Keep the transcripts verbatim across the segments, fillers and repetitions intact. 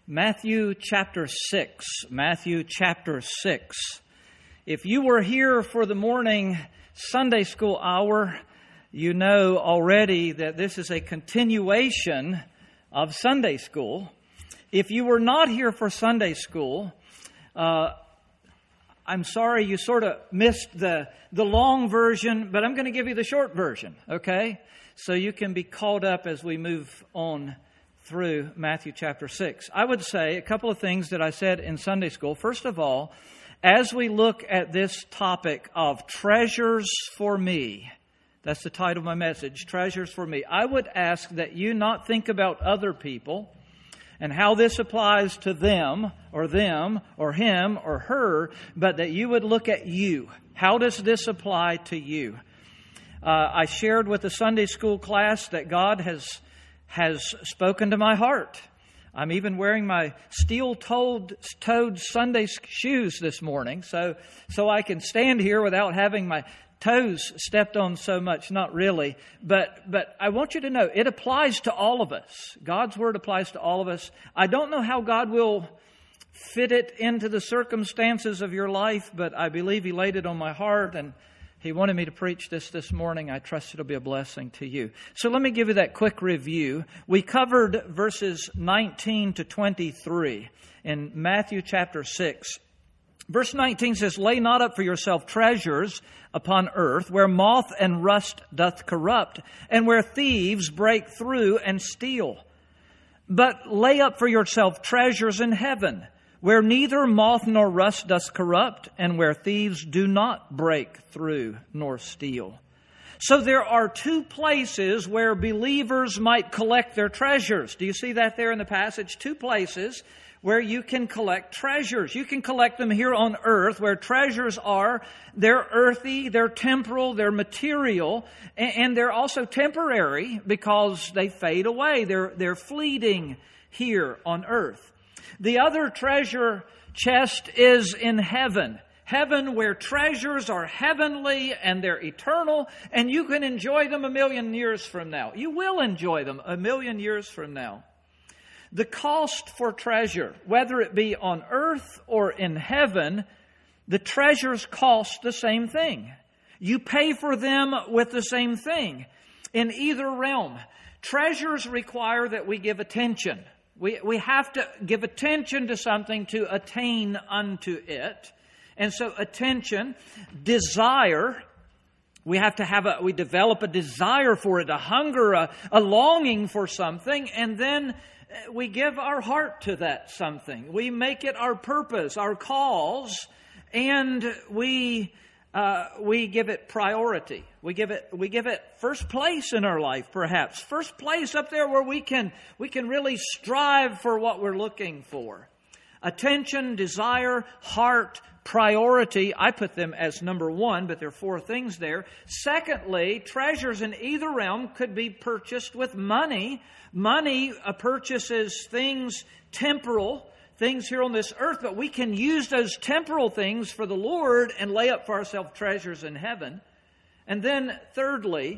Matthew chapter six. Matthew chapter six. If you were here for the morning Sunday school hour, you know already that this is a continuation of Sunday school. If you were not here for Sunday school, uh, I'm sorry you sort of missed the, the long version, but I'm going to give you the short version, okay? So you can be caught up as we move on through Matthew chapter six. I would say a couple of things that I said in Sunday school. First of all, as we look at this topic of treasures for me, that's the title of my message, treasures for me, I would ask that you not think about other people and how this applies to them or them or him or her, but that you would look at you. How does this apply to you? Uh, I shared with the Sunday school class that God has has spoken to my heart. I'm even wearing my steel-toed toed Sunday shoes this morning, so so I can stand here without having my toes stepped on so much. Not really, but but I want you to know it applies to all of us. God's Word applies to all of us. I don't know how God will fit it into the circumstances of your life, but I believe He laid it on my heart, and He wanted me to preach this this morning. I trust it'll be a blessing to you. So let me give you that quick review. We covered verses nineteen to twenty-three in Matthew chapter six. Verse nineteen says, "Lay not up for yourself treasures upon earth, where moth and rust doth corrupt, and where thieves break through and steal. But lay up for yourself treasures in heaven, where neither moth nor rust doth corrupt, and where thieves do not break through nor steal." So there are two places where believers might collect their treasures. Do you see that there in the passage? Two places where you can collect treasures. You can collect them here on earth, where treasures are. They're earthy, they're temporal, they're material, and they're also temporary because they fade away. They're, they're fleeting here on earth. The other treasure chest is in heaven. Heaven, where treasures are heavenly and they're eternal, and you can enjoy them a million years from now. You will enjoy them a million years from now. The cost for treasure, whether it be on earth or in heaven, the treasures cost the same thing. You pay for them with the same thing. In either realm, treasures require that we give attention. We we have to give attention to something to attain unto it. And so attention, desire, we have to have a, we develop a desire for it, a hunger, a, a longing for something, and then we give our heart to that something. We make it our purpose, our cause, and we Uh, we give it priority. We give it, we give it first place in our life, perhaps. First place up there where we can, we can really strive for what we're looking for. Attention, desire, heart, priority. I put them as number one, but there are four things there. Secondly, treasures in either realm could be purchased with money. Money uh, purchases things temporal, things here on this earth, but we can use those temporal things for the Lord and lay up for ourselves treasures in heaven. And then thirdly,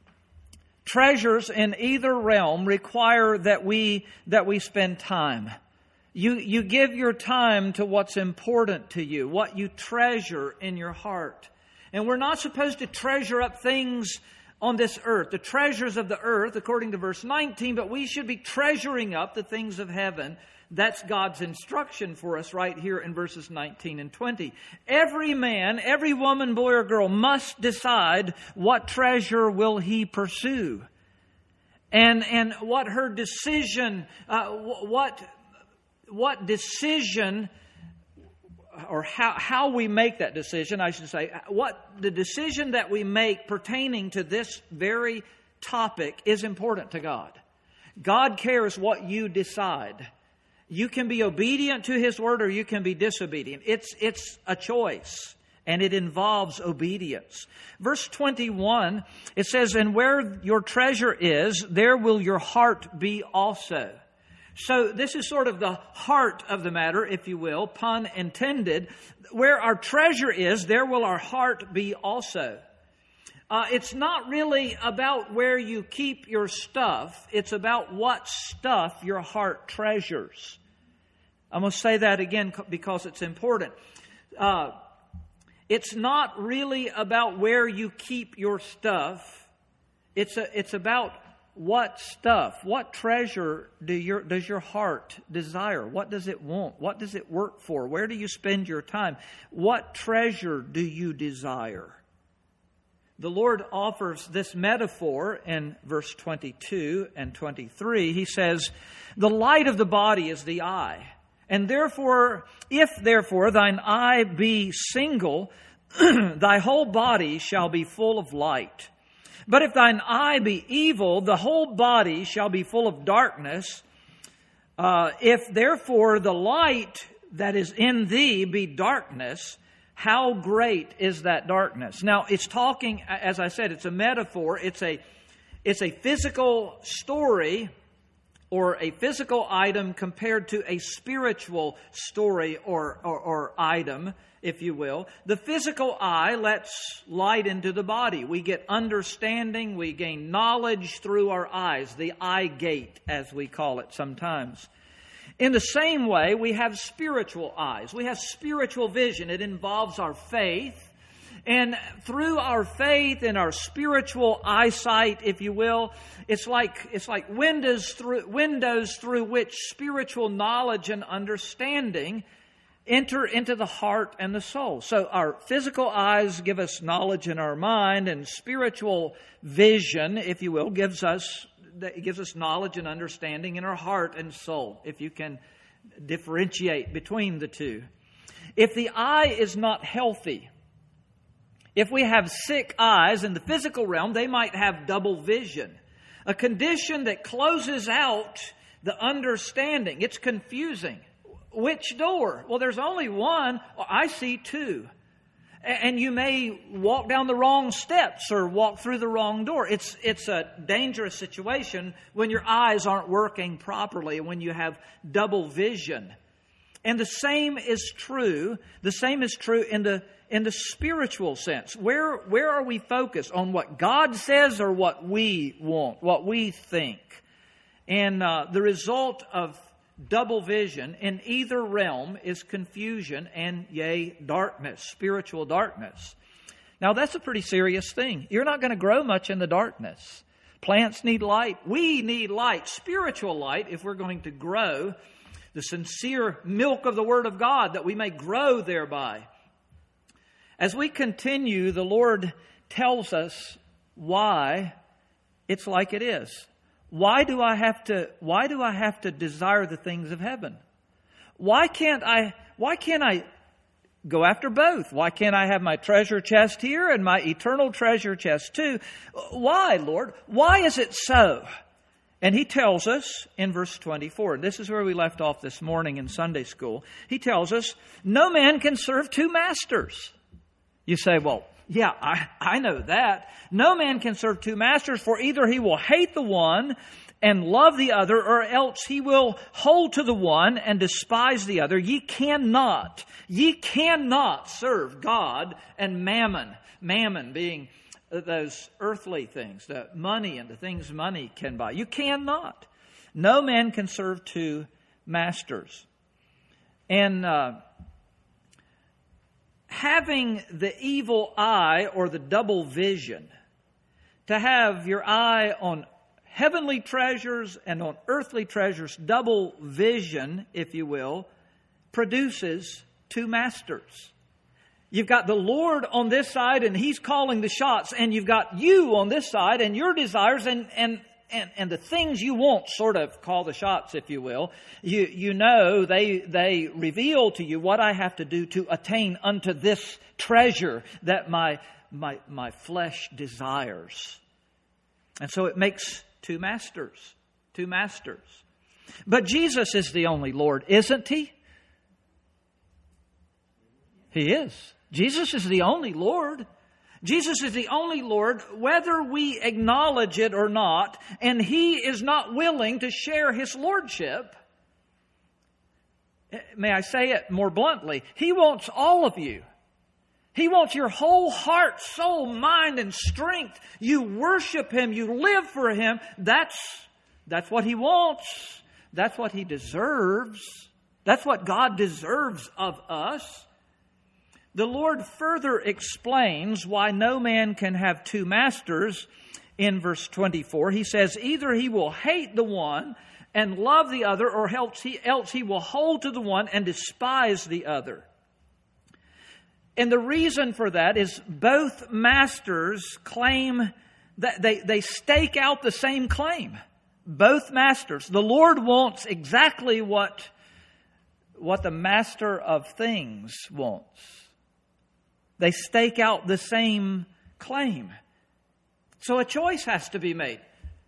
treasures in either realm require that we that we spend time. You you give your time to what's important to you, what you treasure in your heart. And we're not supposed to treasure up things on this earth, the treasures of the earth, according to verse nineteen, but we should be treasuring up the things of heaven. That's God's instruction for us right here in verses nineteen and twenty. Every man, every woman, boy or girl must decide what treasure will he pursue. And and what her decision, uh, what what decision, or how, how we make that decision, I should say, what the decision that we make pertaining to this very topic is important to God. God cares what you decide. You can be obedient to His Word or you can be disobedient. It's, it's a choice, and it involves obedience. Verse twenty-one, it says, "And where your treasure is, there will your heart be also." So this is sort of the heart of the matter, if you will, pun intended. Where our treasure is, there will our heart be also. Uh, it's not really about where you keep your stuff. It's about what stuff your heart treasures. I'm going to say that again because it's important. Uh, it's not really about where you keep your stuff. It's a, it's about what stuff, what treasure do your, does your heart desire? What does it want? What does it work for? Where do you spend your time? What treasure do you desire? The Lord offers this metaphor in verse twenty-two and twenty-three. He says, "The light of the body is the eye. And therefore, if therefore thine eye be single, thy whole body shall be full of light. But if thine eye be evil, the whole body shall be full of darkness. Uh, if therefore the light that is in thee be darkness, how great is that darkness?" Now, it's talking, as I said, it's a metaphor. It's a, it's a physical story or a physical item compared to a spiritual story or, or, or item, if you will. The physical eye lets light into the body. We get understanding, we gain knowledge through our eyes, the eye gate, as we call it sometimes. In the same way, we have spiritual eyes. We have spiritual vision. It involves our faith. And through our faith and our spiritual eyesight, if you will, it's like it's like windows through windows through which spiritual knowledge and understanding enter into the heart and the soul. So our physical eyes give us knowledge in our mind, and spiritual vision, if you will, gives us It gives us knowledge and understanding in our heart and soul, if you can differentiate between the two. If the eye is not healthy, if we have sick eyes in the physical realm, they might have double vision, a condition that closes out the understanding. It's confusing. Which door? Well, there's only one. I see two. And you may walk down the wrong steps or walk through the wrong door. It's it's a dangerous situation when your eyes aren't working properly, when you have double vision. And the same is true. The same is true in the in the spiritual sense. Where where are we focused? On what God says or what we want, what we think? And uh, the result of double vision in either realm is confusion and, yea, darkness, spiritual darkness. Now, that's a pretty serious thing. You're not going to grow much in the darkness. Plants need light. We need light, spiritual light, if we're going to grow the sincere milk of the Word of God, that we may grow thereby. As we continue, the Lord tells us why it's like it is. Why do I have to, why do I have to desire the things of heaven? Why can't I, why can't I go after both? Why can't I have my treasure chest here and my eternal treasure chest too? Why, Lord? Why is it so? And He tells us in verse twenty-four, and this is where we left off this morning in Sunday school. He tells us, no man can serve two masters. You say, well, yeah, I, I know that. No man can serve two masters, for either he will hate the one and love the other, or else he will hold to the one and despise the other. Ye cannot, ye cannot serve God and mammon. Mammon being those earthly things, the money and the things money can buy. You cannot. No man can serve two masters. And uh, having the evil eye or the double vision, to have your eye on heavenly treasures and on earthly treasures, double vision, if you will, produces two masters. You've got the Lord on this side and He's calling the shots, and you've got you on this side and your desires and and and, and the things you want sort of call the shots, if you will. You you know they they reveal to you what I have to do to attain unto this treasure that my my my flesh desires. And so it makes two masters, two masters. But Jesus is the only Lord, isn't He? He is. Jesus is the only Lord. Jesus is the only Lord, whether we acknowledge it or not, and He is not willing to share His lordship. May I say it more bluntly? He wants all of you. He wants your whole heart, soul, mind, and strength. You worship Him. You live for Him. That's, that's what He wants. That's what He deserves. That's what God deserves of us. The Lord further explains why no man can have two masters in verse twenty-four. He says, either he will hate the one and love the other, or else he, else he will hold to the one and despise the other. And the reason for that is both masters claim that they, they stake out the same claim. Both masters. The Lord wants exactly what, what the master of things wants. They stake out the same claim. So a choice has to be made.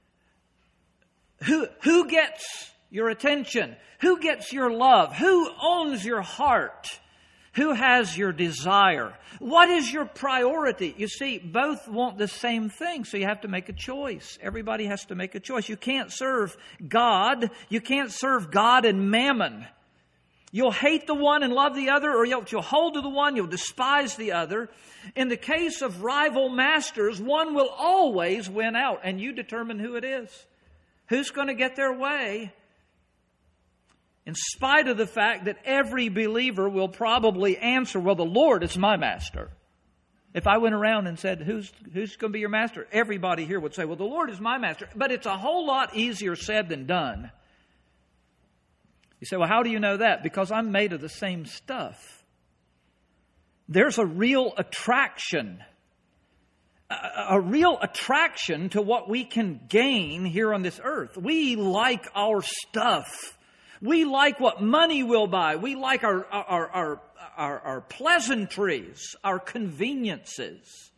Who, who gets your attention? Who gets your love? Who owns your heart? Who has your desire? What is your priority? You see, both want the same thing, so you have to make a choice. Everybody has to make a choice. You can't serve God. You can't serve God and mammon. You'll hate the one and love the other, or you'll, you'll hold to the one, you'll despise the other. In the case of rival masters, one will always win out, and you determine who it is. Who's going to get their way? In spite of the fact that every believer will probably answer, well, the Lord is my master. If I went around and said, who's, who's going to be your master? Everybody here would say, well, the Lord is my master. But it's a whole lot easier said than done. You say, well, how do you know that? Because I'm made of the same stuff. There's a real attraction. A, a real attraction to what we can gain here on this earth. We like our stuff. We like what money will buy. We like our, our, our, our, our pleasantries, our conveniences.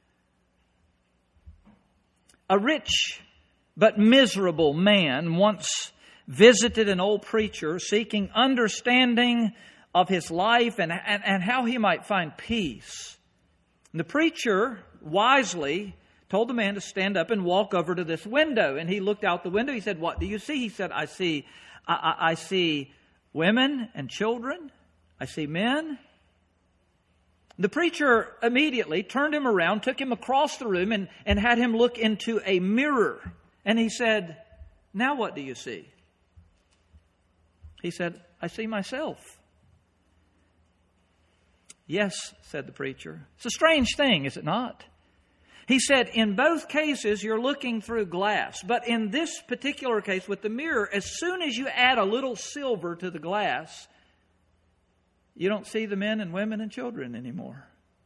A rich but miserable man once visited an old preacher seeking understanding of his life and, and, and how he might find peace. And the preacher wisely told the man to stand up and walk over to this window. And he looked out the window. He said, what do you see? He said, I see I, I, I see women and children. I see men. The preacher immediately turned him around, took him across the room, and, and had him look into a mirror. And he said, now what do you see? He said, I see myself. Yes, said the preacher. It's a strange thing, is it not? He said, in both cases, you're looking through glass. But in this particular case, with the mirror, as soon as you add a little silver to the glass, you don't see the men and women and children anymore.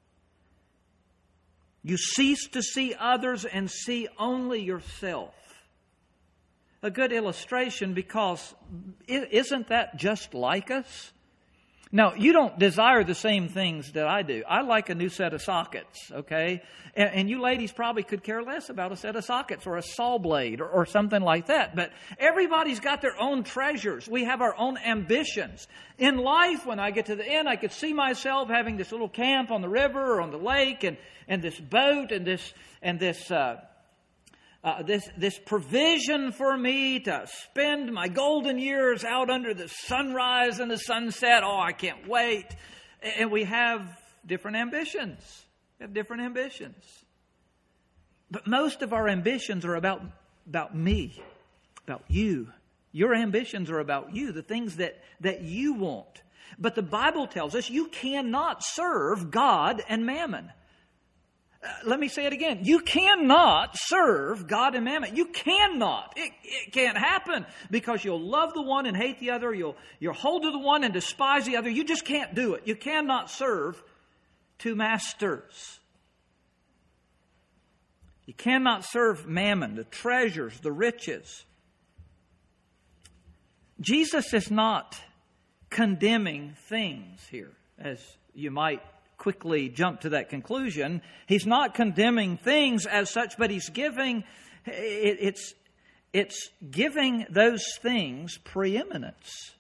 You cease to see others and see only yourself. A good illustration, because isn't that just like us? Now, you don't desire the same things that I do. I like a new set of sockets, okay? And, and you ladies probably could care less about a set of sockets or a saw blade or, or something like that. But everybody's got their own treasures. We have our own ambitions. In life, when I get to the end, I could see myself having this little camp on the river or on the lake and, and this boat and this, and this, uh, Uh, this this provision for me to spend my golden years out under the sunrise and the sunset. Oh, I can't wait. And we have different ambitions. We have different ambitions. But most of our ambitions are about, about me, about you. Your ambitions are about you, the things that, that you want. But the Bible tells us you cannot serve God and mammon. Uh, let me say it again. You cannot serve God and mammon. You cannot. It, it can't happen because you'll love the one and hate the other. You'll, you'll hold to the one and despise the other. You just can't do it. You cannot serve two masters. You cannot serve mammon, the treasures, the riches. Jesus is not condemning things here, as you might quickly jump to that conclusion. He's not condemning things as such, but he's giving, it, it's, it's giving those things preeminence.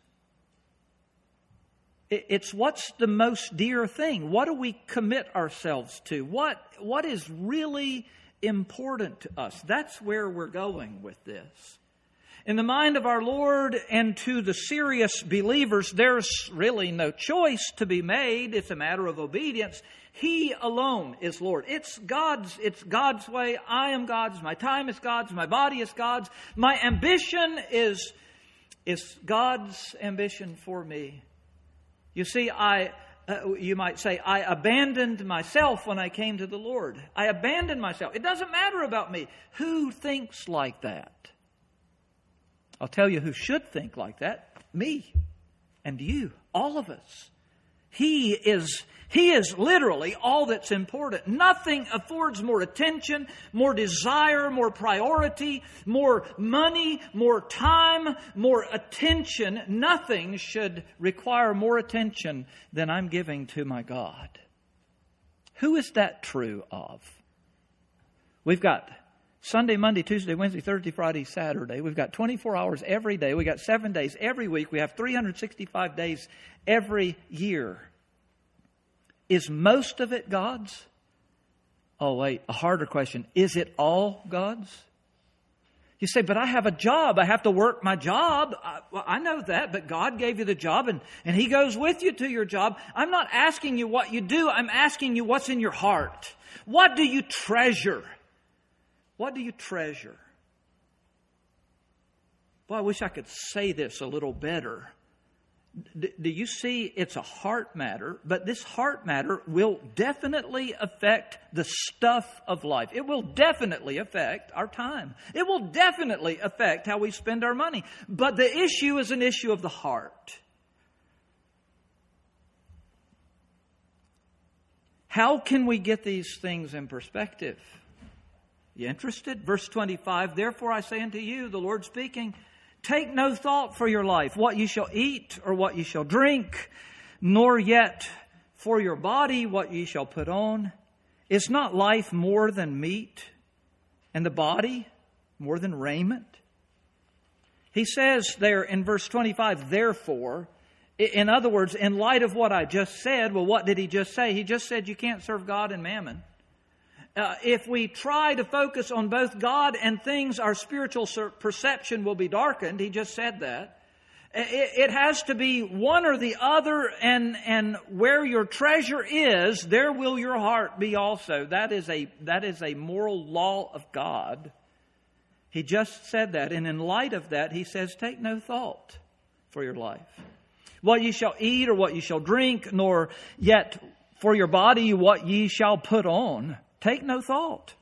It, it's what's the most dear thing. What do we commit ourselves to? What, what is really important to us? That's where we're going with this. In the mind of our Lord and to the serious believers, there's really no choice to be made. It's a matter of obedience. He alone is Lord. It's God's, it's God's way. I am God's. My time is God's. My body is God's. My ambition is, is God's ambition for me. You see, I, uh, you might say, I abandoned myself when I came to the Lord. I abandoned myself. It doesn't matter about me. Who thinks like that? I'll tell you who should think like that. Me and you, all of us. He is, he is literally all that's important. Nothing affords more attention, more desire, more priority, more money, more time, more attention. Nothing should require more attention than I'm giving to my God. Who is that true of? We've got Sunday, Monday, Tuesday, Wednesday, Thursday, Friday, Saturday. We've got twenty-four hours every day. We've got seven days every week. We have three hundred sixty-five days every year. Is most of it God's? Oh, wait, a harder question. Is it all God's? You say, but I have a job. I have to work my job. I, well, I know that, but God gave you the job and, and He goes with you to your job. I'm not asking you what you do. I'm asking you what's in your heart. What do you treasure? What do you treasure? Boy, I wish I could say this a little better. D- do you see it's a heart matter? But this heart matter will definitely affect the stuff of life. It will definitely affect our time. It will definitely affect how we spend our money. But the issue is an issue of the heart. How can we get these things in perspective? You interested? Verse twenty-five, therefore I say unto you, the Lord speaking, take no thought for your life, what you shall eat or what you shall drink, nor yet for your body what ye shall put on. Is not life more than meat, and the body more than raiment? He says there in verse twenty-five, therefore, in other words, in light of what I just said, well, what did he just say? He just said you can't serve God and mammon. Uh, if we try to focus on both God and things, our spiritual perception will be darkened. He just said that. It, it has to be one or the other, and, and where your treasure is, there will your heart be also. That is a, that is a moral law of God. He just said that, and in light of that, he says, take no thought for your life. What ye shall eat or what ye shall drink, nor yet for your body what ye shall put on. Take no thought.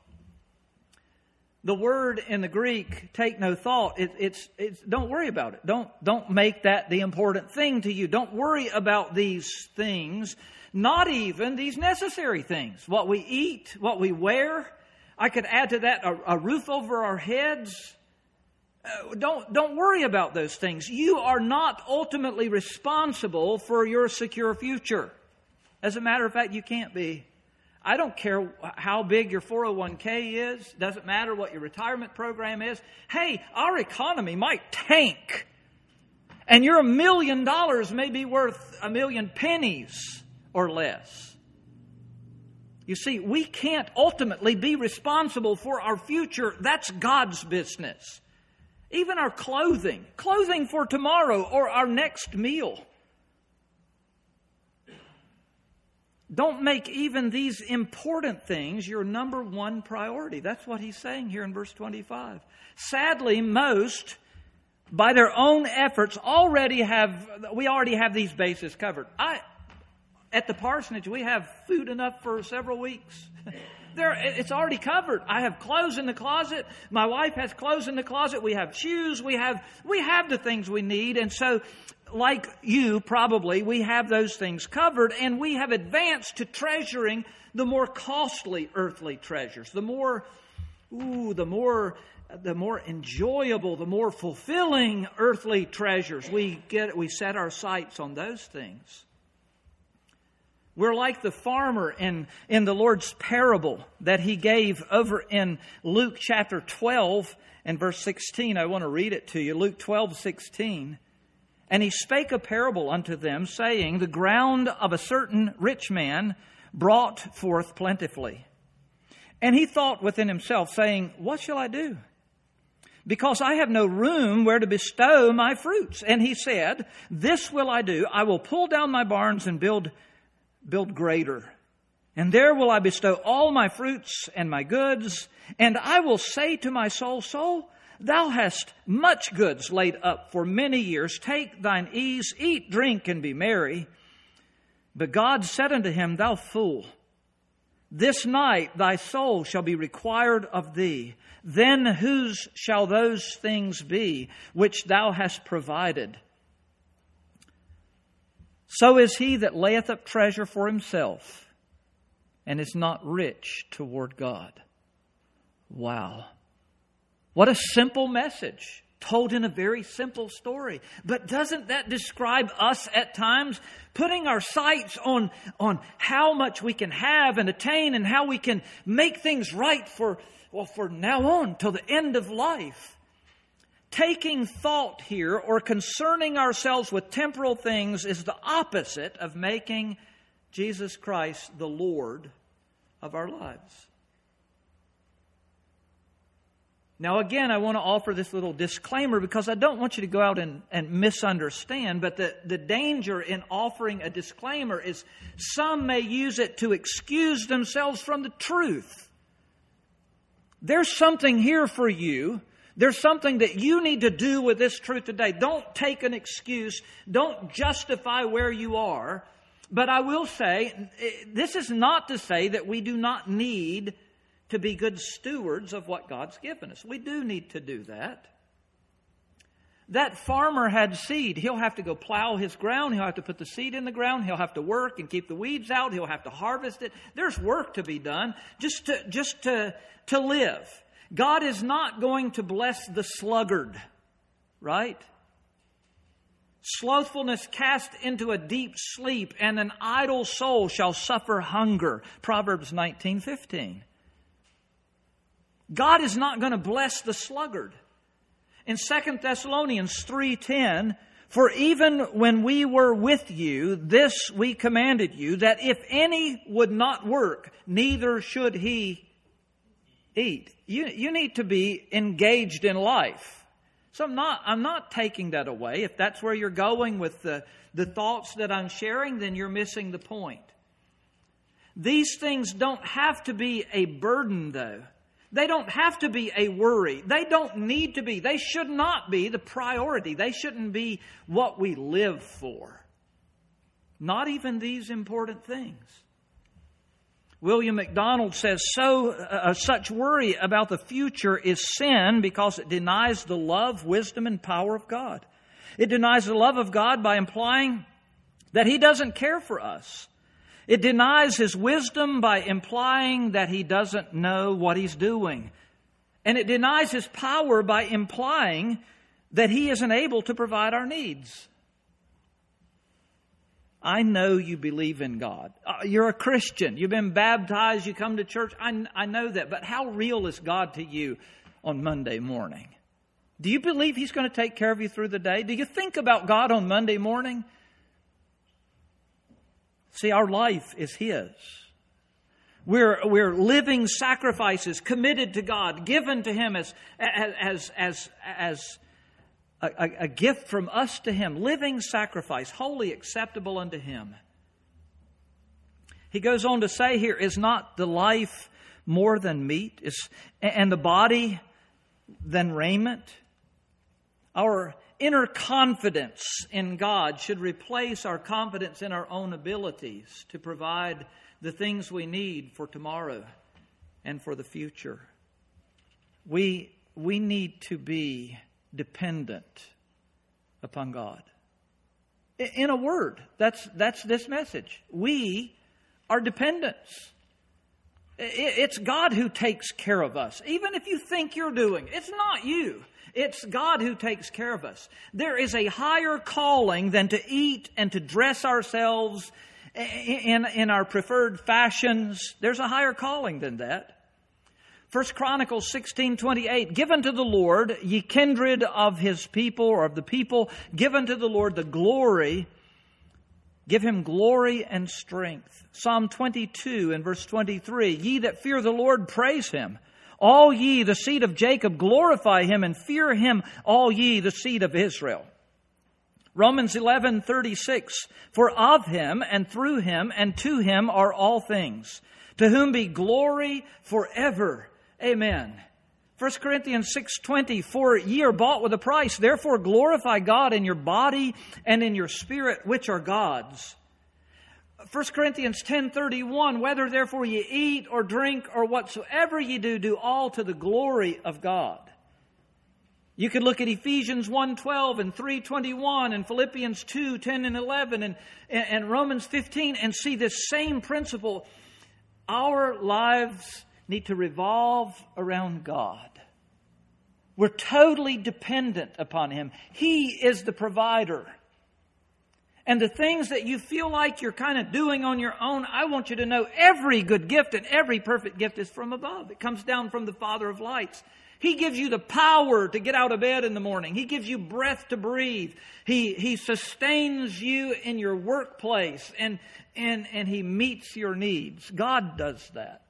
The word in the Greek, take no thought, it, it's, it's, don't worry about it. Don't, don't make that the important thing to you. Don't worry about these things, not even these necessary things. What we eat, what we wear. I could add to that a, a roof over our heads. Uh, don't, don't worry about those things. You are not ultimately responsible for your secure future. As a matter of fact, you can't be. I don't care how big your four oh one k is. Doesn't matter what your retirement program is. Hey, our economy might tank. And your a million dollars may be worth a million pennies or less. You see, we can't ultimately be responsible for our future. That's God's business. Even our clothing. Clothing for tomorrow or our next meal. Don't make even these important things your number one priority. That's what he's saying here in verse twenty-five. Sadly, most, by their own efforts, already have, we already have these bases covered. I, at the parsonage, we have food enough for several weeks. There, it's already covered. I have clothes in the closet. My wife has clothes in the closet. We have shoes. We have, we have the things we need. And so, like you, probably, we have those things covered, and we have advanced to treasuring the more costly earthly treasures, the more, ooh, the more, the more enjoyable, the more fulfilling earthly treasures. We get, we set our sights on those things. We're like the farmer in, in the Lord's parable that He gave over in Luke chapter twelve and verse sixteen. I want to read it to you. Luke twelve, sixteen. And he spake a parable unto them, saying, the ground of a certain rich man brought forth plentifully. And he thought within himself, saying, what shall I do? Because I have no room where to bestow my fruits. And he said, this will I do. I will pull down my barns and build, build greater. And there will I bestow all my fruits and my goods. And I will say to my soul, soul, Thou hast much goods laid up for many years. Take thine ease, eat, drink, and be merry. But God said unto him, Thou fool, this night thy soul shall be required of thee. Then whose shall those things be which thou hast provided? So is he that layeth up treasure for himself and is not rich toward God. Wow. What a simple message, told in a very simple story. But doesn't that describe us at times? Putting our sights on, on how much we can have and attain and how we can make things right for, well, for now on till the end of life. Taking thought here or concerning ourselves with temporal things is the opposite of making Jesus Christ the Lord of our lives. Now, again, I want to offer this little disclaimer because I don't want you to go out and, and misunderstand, but the, the danger in offering a disclaimer is some may use it to excuse themselves from the truth. There's something here for you. There's something that you need to do with this truth today. Don't take an excuse. Don't justify where you are. But I will say, this is not to say that we do not need to be good stewards of what God's given us. We do need to do that. That farmer had seed. He'll have to go plow his ground. He'll have to put the seed in the ground. He'll have to work and keep the weeds out. He'll have to harvest it. There's work to be done just to, just to, to live. God is not going to bless the sluggard, right? Slothfulness cast into a deep sleep, and an idle soul shall suffer hunger. Proverbs nineteen fifteen. God is not going to bless the sluggard. In Second Thessalonians three ten, for even when we were with you, this we commanded you, that if any would not work, neither should he eat. You, you need to be engaged in life. So I'm not, I'm not taking that away. If that's where you're going with the, the thoughts that I'm sharing, then you're missing the point. These things don't have to be a burden, though. They don't have to be a worry. They don't need to be. They should not be the priority. They shouldn't be what we live for. Not even these important things. William MacDonald says, so uh, such worry about the future is sin because it denies the love, wisdom, and power of God. It denies the love of God by implying that He doesn't care for us. It denies His wisdom by implying that He doesn't know what He's doing. And it denies His power by implying that He isn't able to provide our needs. I know you believe in God. Uh, you're a Christian. You've been baptized. You come to church. I, I know that. But how real is God to you on Monday morning? Do you believe He's going to take care of you through the day? Do you think about God on Monday morning? See, our life is His. We're, we're living sacrifices committed to God, given to Him as, as, as, as a, a, a gift from us to Him. Living sacrifice, wholly acceptable unto Him. He goes on to say here, is not the life more than meat, is, and the body than raiment? Our inner confidence in God should replace our confidence in our own abilities to provide the things we need for tomorrow and for the future. We, we need to be dependent upon God. In a word, that's, that's this message. We are dependents. It's God who takes care of us. Even if you think you're doing, it's not you. It's God who takes care of us. There is a higher calling than to eat and to dress ourselves in, in our preferred fashions. There's a higher calling than that. First Chronicles sixteen twenty-eight, give unto the Lord, ye kindred of His people, or of the people, give unto the Lord the glory. Give Him glory and strength. Psalm twenty-two and verse twenty-three, ye that fear the Lord, praise Him. All ye, the seed of Jacob, glorify Him, and fear Him, all ye, the seed of Israel. Romans eleven thirty-six, for of Him, and through Him, and to Him are all things, to whom be glory forever. Amen. First Corinthians six twenty, for ye are bought with a price. Therefore glorify God in your body and in your spirit, which are God's. First Corinthians ten thirty-one, whether therefore ye eat or drink or whatsoever ye do, do all to the glory of God. You could look at Ephesians one twelve and three twenty-one and Philippians two ten and eleven and, and Romans fifteen and see this same principle. Our lives need to revolve around God. We're totally dependent upon Him. He is the provider. And the things that you feel like you're kind of doing on your own, I want you to know every good gift and every perfect gift is from above. It comes down from the Father of lights. He gives you the power to get out of bed in the morning. He gives you breath to breathe. He, he sustains you in your workplace and, and, and He meets your needs. God does that.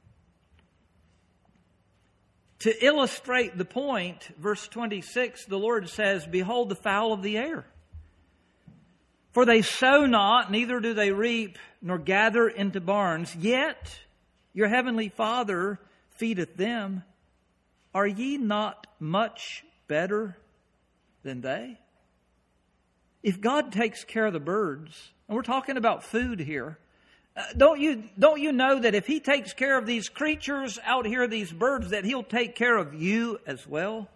To illustrate the point, verse twenty-six, the Lord says, behold the fowl of the air. For they sow not, neither do they reap, nor gather into barns, yet your heavenly Father feedeth them. Are ye not much better than they? If God takes care of the birds, and we're talking about food here, uh, don't you, don't you know that if He takes care of these creatures out here, these birds, that He'll take care of you as well?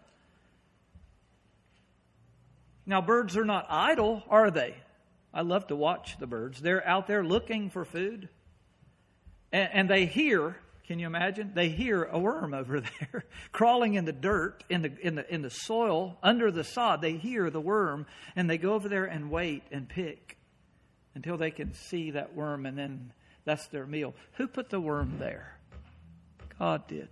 Now, birds are not idle, are they? I love to watch the birds. They're out there looking for food. And, and they hear, can you imagine? They hear a worm over there crawling in the dirt, in the, in the, in the soil, under the sod. They hear the worm and they go over there and wait and pick until they can see that worm, and then that's their meal. Who put the worm there? God did.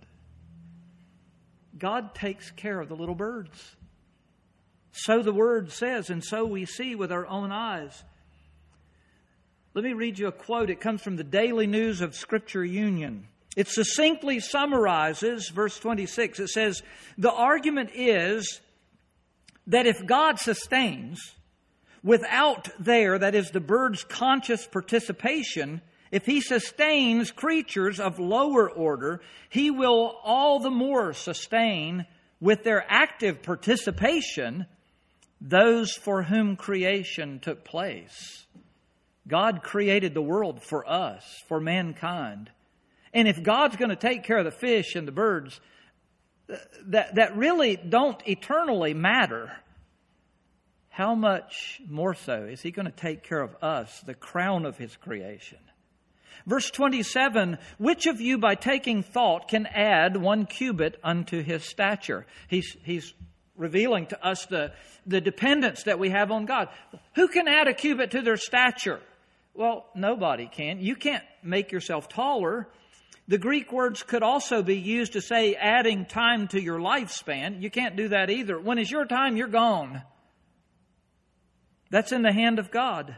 God takes care of the little birds. So the Word says, and so we see with our own eyes. Let me read you a quote. It comes from the Daily News of Scripture Union. It succinctly summarizes verse twenty-six. It says, the argument is that if God sustains without their, that is the bird's conscious participation, if He sustains creatures of lower order, He will all the more sustain with their active participation those for whom creation took place. God created the world for us, for mankind. And if God's going to take care of the fish and the birds that, that really don't eternally matter, how much more so is He going to take care of us, the crown of His creation? Verse twenty-seven, which of you by taking thought can add one cubit unto his stature? He's, he's revealing to us the, the dependence that we have on God. Who can add a cubit to their stature? Well, nobody can. You can't make yourself taller. The Greek words could also be used to say adding time to your lifespan. You can't do that either. When it's your time, you're gone. That's in the hand of God.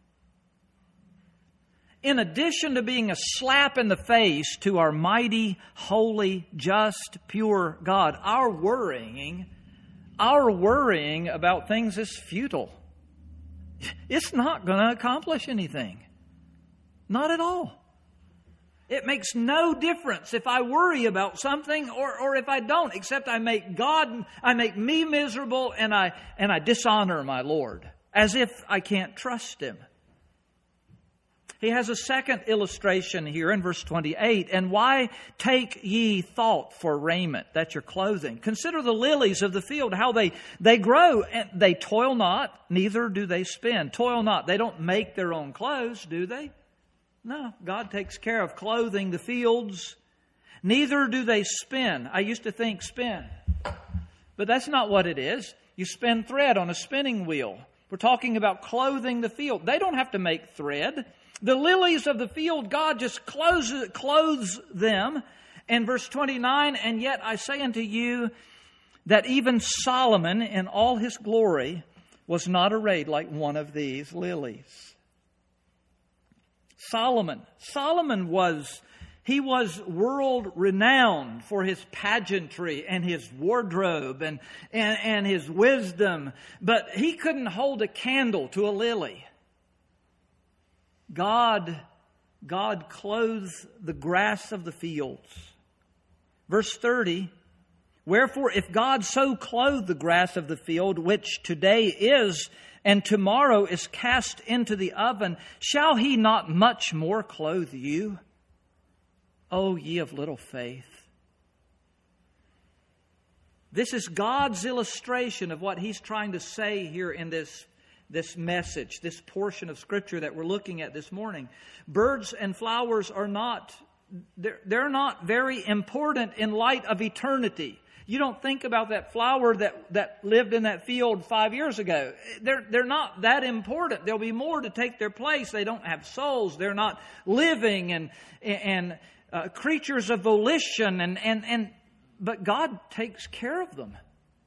In addition to being a slap in the face to our mighty, holy, just, pure God, our worrying, our worrying about things is futile. It's not going to accomplish anything. Not at all. It makes no difference if I worry about something or, or if I don't, except I make God, I make me miserable and I, and I dishonor my Lord, as if I can't trust Him. He has a second illustration here in verse twenty-eight. And why take ye thought for raiment? That's your clothing. Consider the lilies of the field, how they, they grow. And they toil not, neither do they spin. Toil not. They don't make their own clothes, do they? No. God takes care of clothing the fields. Neither do they spin. I used to think spin. But that's not what it is. You spin thread on a spinning wheel. We're talking about clothing the field. They don't have to make thread. The lilies of the field, God just clothes, clothes them. And verse twenty-nine, and yet I say unto you that even Solomon in all his glory was not arrayed like one of these lilies. Solomon. Solomon was, he was world renowned for his pageantry and his wardrobe and, and, and his wisdom. But he couldn't hold a candle to a lily. God, God clothes the grass of the fields. Verse thirty, Wherefore, if God so clothe the grass of the field, which today is and tomorrow is cast into the oven, shall He not much more clothe you, O ye of little faith? This is God's illustration of what He's trying to say here in this, this message, this portion of Scripture that we're looking at this morning. Birds and flowers are not, they're, they're not very important in light of eternity. You don't think about that flower that, that lived in that field five years ago. They're, they're not that important. There'll be more to take their place. They don't have souls. They're not living and, and uh, creatures of volition and, and, and but God takes care of them.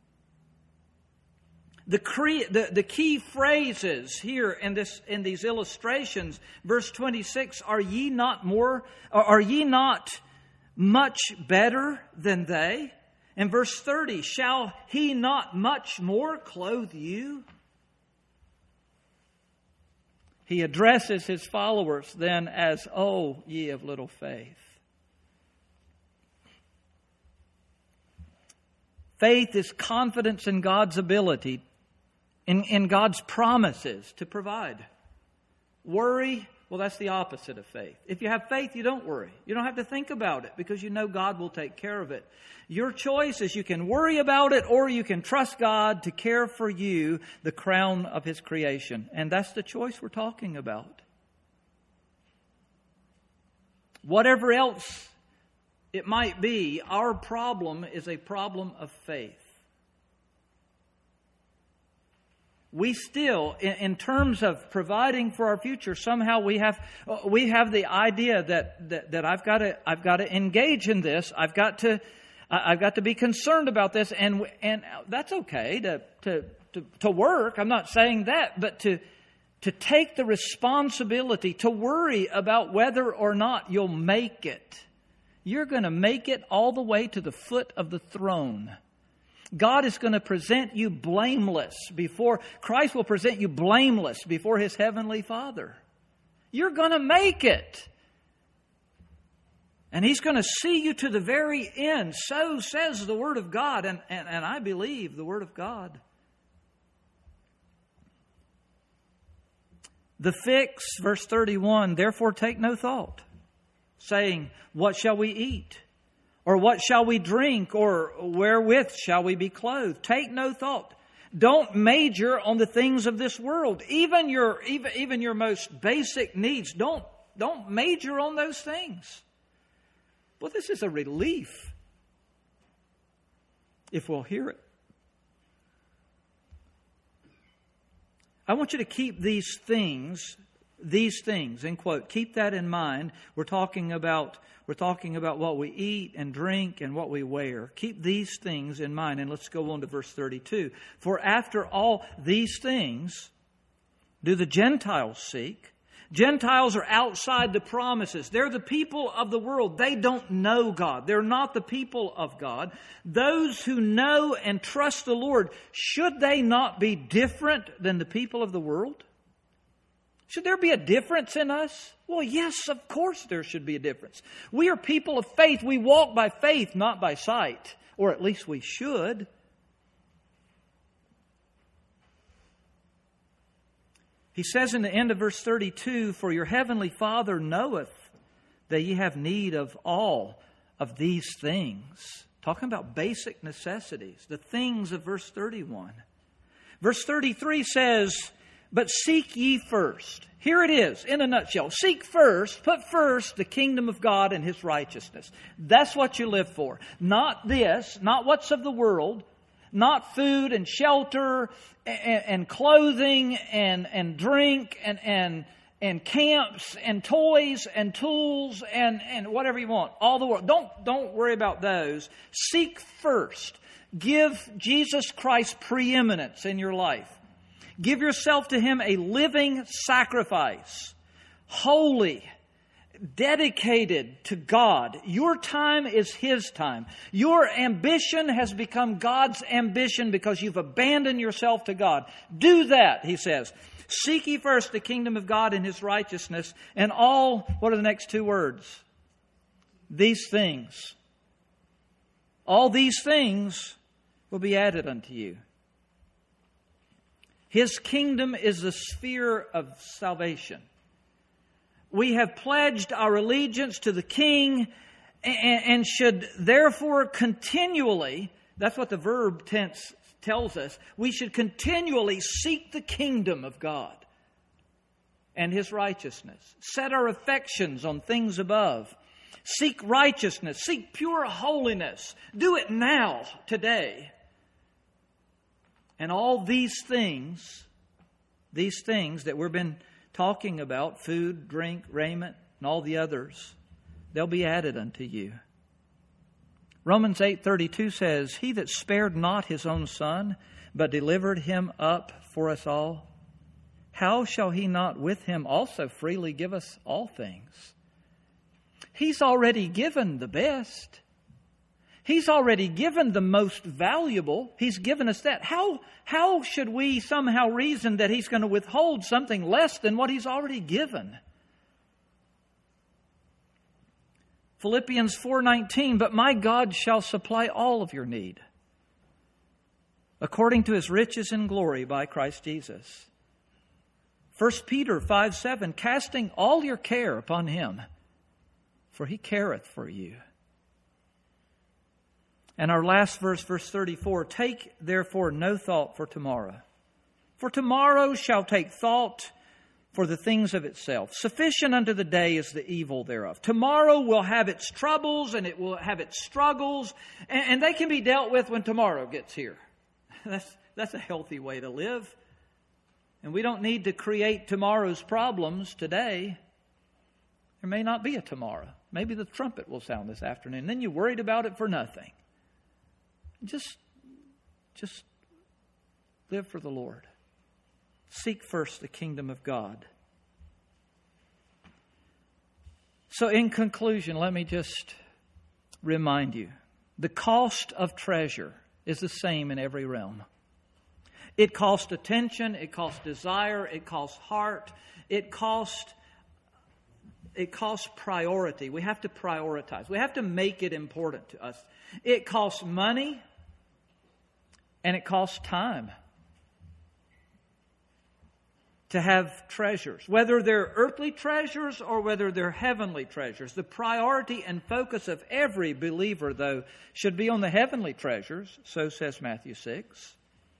The, cre- the, the key phrases here in this in these illustrations, verse twenty-six, are ye not more, are ye not much better than they? And verse thirty, shall He not much more clothe you? He addresses His followers then as, O ye of little faith. Faith is confidence in God's ability, in, in God's promises to provide. Worry, well, that's the opposite of faith. If you have faith, you don't worry. You don't have to think about it because you know God will take care of it. Your choice is you can worry about it or you can trust God to care for you, the crown of His creation. And that's the choice we're talking about. Whatever else it might be, our problem is a problem of faith. We still, in, in terms of providing for our future, somehow we have we have the idea that that, that I've got to I've got to engage in this. I've got to I've got to be concerned about this, and and that's okay to to to, to work. I'm not saying that, but to to take the responsibility to worry about whether or not you'll make it. You're going to make it all the way to the foot of the throne. God is going to present you blameless before, Christ will present you blameless before His heavenly Father. You're going to make it. And He's going to see you to the very end. So says the Word of God, and, and, and I believe the Word of God. The fix, verse thirty-one, therefore take no thought, saying, what shall we eat? Or what shall we drink? Or wherewith shall we be clothed? Take no thought. Don't major on the things of this world. Even your, even, even your most basic needs, don't, don't major on those things. Well, this is a relief if we'll hear it. I want you to keep these things These things, end quote. Keep that in mind. We're talking about we're talking about what we eat and drink and what we wear. Keep these things in mind. And let's go on to verse thirty-two. For after all these things do the Gentiles seek. Gentiles are outside the promises. They're the people of the world. They don't know God. They're not the people of God. Those who know and trust the Lord, should they not be different than the people of the world? Should there be a difference in us? Well, yes, of course there should be a difference. We are people of faith. We walk by faith, not by sight. Or at least we should. He says in the end of verse thirty-two, for your heavenly Father knoweth that ye have need of all of these things. Talking about basic necessities, the things of verse thirty-one. Verse thirty-three says, but seek ye first. Here it is, in a nutshell. Seek first, put first the kingdom of God and His righteousness. That's what you live for. Not this, not what's of the world, not food and shelter and, and clothing and, and drink and, and, and camps and toys and tools and, and whatever you want. All the world. Don't, don't worry about those. Seek first. Give Jesus Christ preeminence in your life. Give yourself to Him a living sacrifice, holy, dedicated to God. Your time is His time. Your ambition has become God's ambition because you've abandoned yourself to God. Do that, He says. Seek ye first the kingdom of God and His righteousness, and all, what are the next two words? These things all these things will be added unto you. His kingdom is the sphere of salvation. We have pledged our allegiance to the King and should therefore continually, that's what the verb tense tells us, we should continually seek the kingdom of God and His righteousness. Set our affections on things above. Seek righteousness. Seek pure holiness. Do it now, today. And all these things, these things that we've been talking about, food, drink, raiment, and all the others, they'll be added unto you. Romans eight thirty-two says, He that spared not His own Son, but delivered Him up for us all, how shall He not with Him also freely give us all things? He's already given the best. He's already given the most valuable. He's given us that. How, how should we somehow reason that He's going to withhold something less than what He's already given? Philippians four nineteen, but my God shall supply all of your need, according to His riches and glory by Christ Jesus. First Peter five seven, casting all your care upon Him, for He careth for you. And our last verse, verse thirty-four, take therefore no thought for tomorrow. For tomorrow shall take thought for the things of itself. Sufficient unto the day is the evil thereof. Tomorrow will have its troubles and it will have its struggles, and, and they can be dealt with when tomorrow gets here. That's, that's a healthy way to live. And we don't need to create tomorrow's problems today. There may not be a tomorrow. Maybe the trumpet will sound this afternoon. Then you're worried about it for nothing. Just, just live for the Lord. Seek first the kingdom of God. So in conclusion, let me just remind you, the cost of treasure is the same in every realm. It costs attention, it costs desire, it costs heart, it costs, it costs priority. We have to prioritize. We have to make it important to us. It costs money and it costs time to have treasures, whether they're earthly treasures or whether they're heavenly treasures. The priority and focus of every believer, though, should be on the heavenly treasures, so says Matthew six.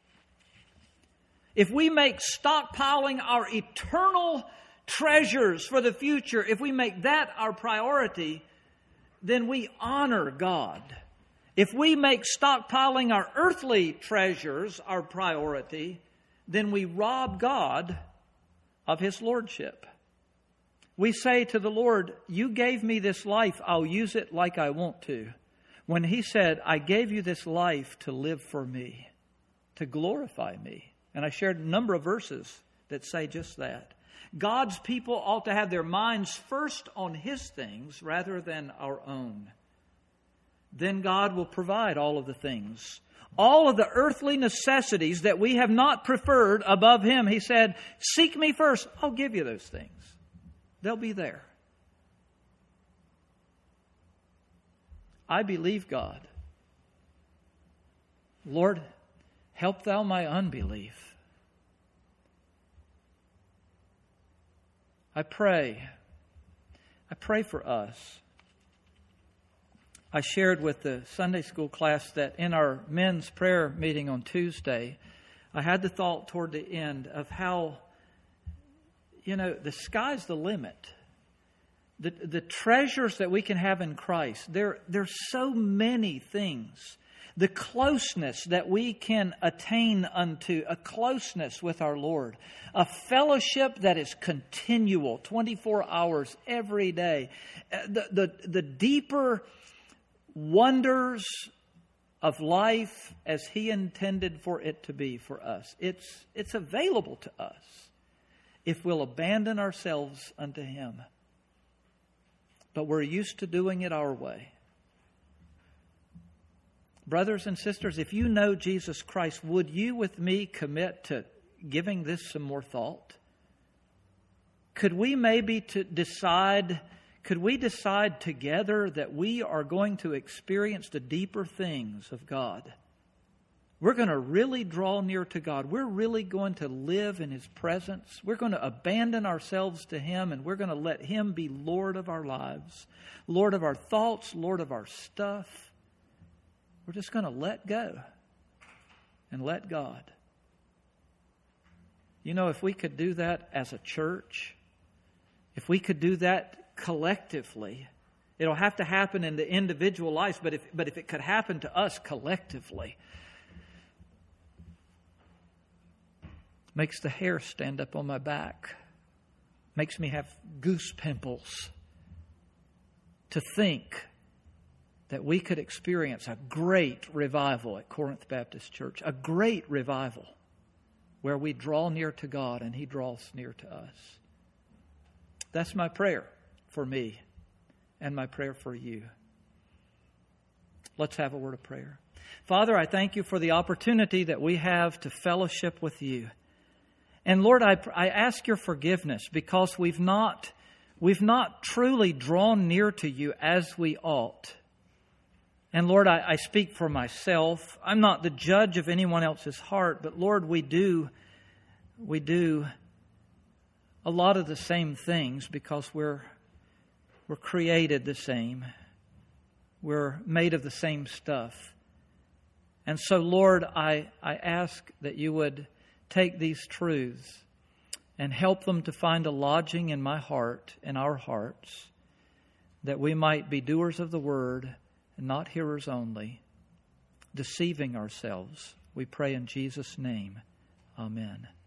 If we make stockpiling our eternal treasures for the future, if we make that our priority, then we honor God. If we make stockpiling our earthly treasures our priority, then we rob God of His lordship. We say to the Lord, you gave me this life, I'll use it like I want to. When He said, I gave you this life to live for me, to glorify me. And I shared a number of verses that say just that. God's people ought to have their minds first on His things rather than our own. Then God will provide all of the things. All of the earthly necessities that we have not preferred above Him. He said, seek me first. I'll give you those things. They'll be there. I believe God. Lord, help Thou my unbelief. I pray. I pray for us. I shared with the Sunday school class that in our men's prayer meeting on Tuesday, I had the thought toward the end of how, you know, the sky's the limit. The, the treasures that we can have in Christ, there, there's so many things. The closeness that we can attain unto, a closeness with our Lord, a fellowship that is continual, twenty-four hours every day. The, the, the deeper wonders of life as He intended for it to be for us. It's, it's available to us if we'll abandon ourselves unto Him. But we're used to doing it our way. Brothers and sisters, if you know Jesus Christ, would you with me commit to giving this some more thought? Could we maybe to decide could we decide together that we are going to experience the deeper things of God? We're going to really draw near to God. We're really going to live in His presence. We're going to abandon ourselves to Him, and we're going to let Him be Lord of our lives, Lord of our thoughts, Lord of our stuff. We're just going to let go and let God. You know, if we could do that as a church, if we could do that collectively, it'll have to happen in the individual lives, but if, but if it could happen to us collectively, makes the hair stand up on my back, makes me have goose pimples to think that we could experience a great revival at Corinth Baptist Church, a great revival where we draw near to God and He draws near to us. That's my prayer for me and my prayer for you. Let's have a word of prayer. Father, I thank You for the opportunity that we have to fellowship with You. And Lord, I, I ask Your forgiveness because we've not, we've not truly drawn near to You as we ought. And Lord, I, I speak for myself. I'm not the judge of anyone else's heart, but Lord, we do, we do a lot of the same things because we're, we're created the same. We're made of the same stuff. And so, Lord, I, I ask that You would take these truths and help them to find a lodging in my heart, in our hearts, that we might be doers of the word and not hearers only, deceiving ourselves. We pray in Jesus' name. Amen.